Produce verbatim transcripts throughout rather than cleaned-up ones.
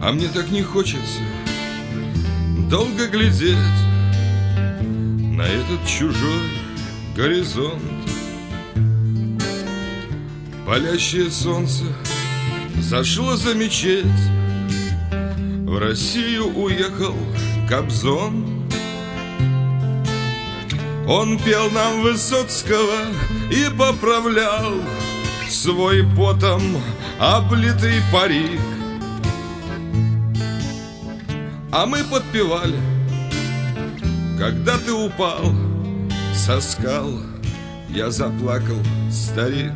А мне так не хочется долго глядеть на этот чужой горизонт. Палящее солнце зашло за мечеть, в Россию уехал Кобзон. Он пел нам Высоцкого и поправлял свой потом облитый парик. А мы подпевали: когда ты упал со скал, я заплакал, старик.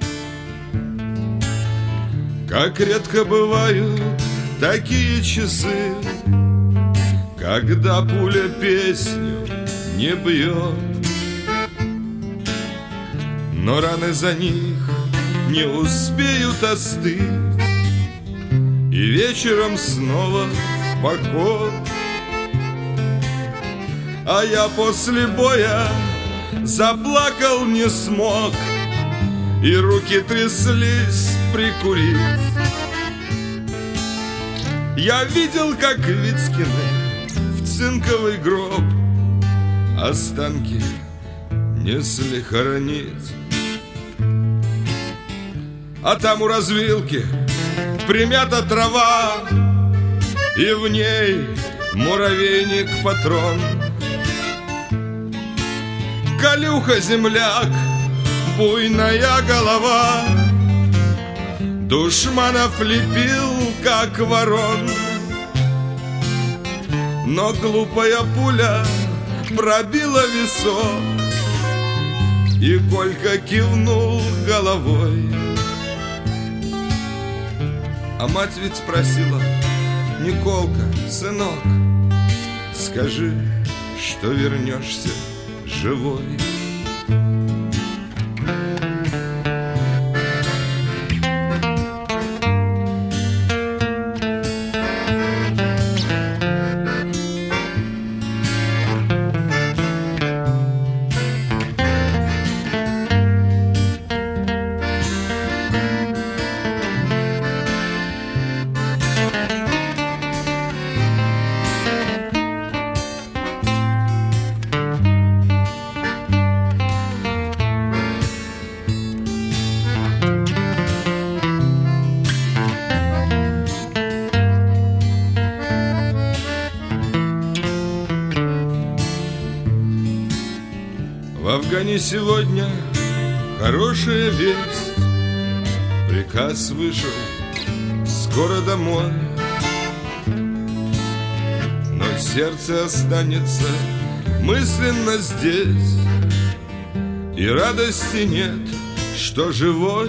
Как редко бывают такие часы, когда пуля песню не бьет, но раны за них не успеют остыть, и вечером снова в поход. А я после боя заплакал не смог, и руки тряслись прикурить. Я видел, как Вицкины в цинковый гроб останки несли хоронить. А там у развилки примята трава, и в ней муравейник-патрон. Колюха земляк, буйная голова, душманов лепил, как ворон. Но глупая пуля пробила висок, и Колька кивнул головой. А мать ведь спросила: Николка, сынок, скажи, что вернешься живой. В Афгане сегодня хорошая весть, приказ вышел скоро домой, но сердце останется мысленно здесь, и радости нет, что живой.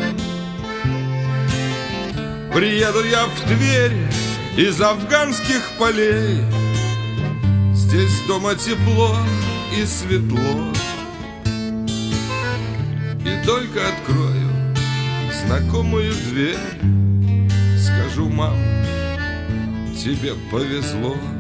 Приеду я в Тверь из афганских полей, здесь дома тепло и светло. И только открою знакомую дверь, скажу: мам, тебе повезло.